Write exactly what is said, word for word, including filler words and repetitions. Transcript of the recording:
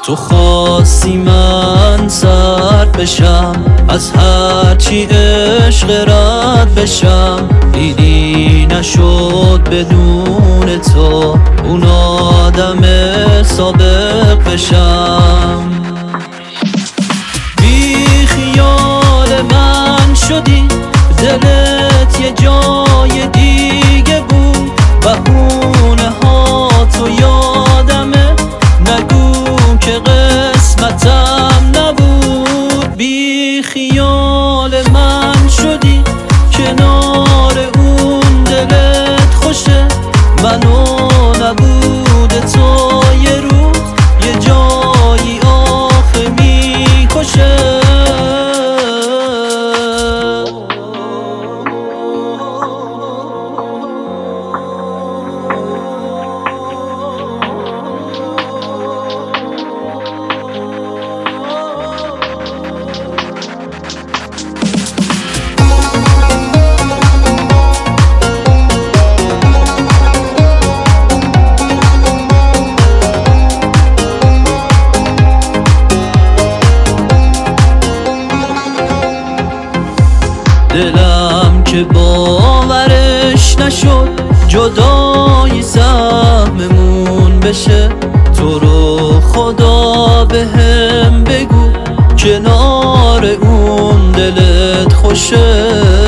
تو خواستی من سرد بشم، از هرچی عشق رد بشم. دیدی نشد بدون تو اون آدم سابق بشم. بی خیال من شدی، دلت یه جای دیگه بود. بهونه ها تو یادمه، نگو که قسمتم نبود. بی خیال من شدی، کنار اون دلت خوشه. منو نبود تو یه روز، یه جایی آخه میکشه. دلم که باورش نشد جدایی سهممون بشه. تو رو خدا بهم بگو کنار اون دلت خوشه.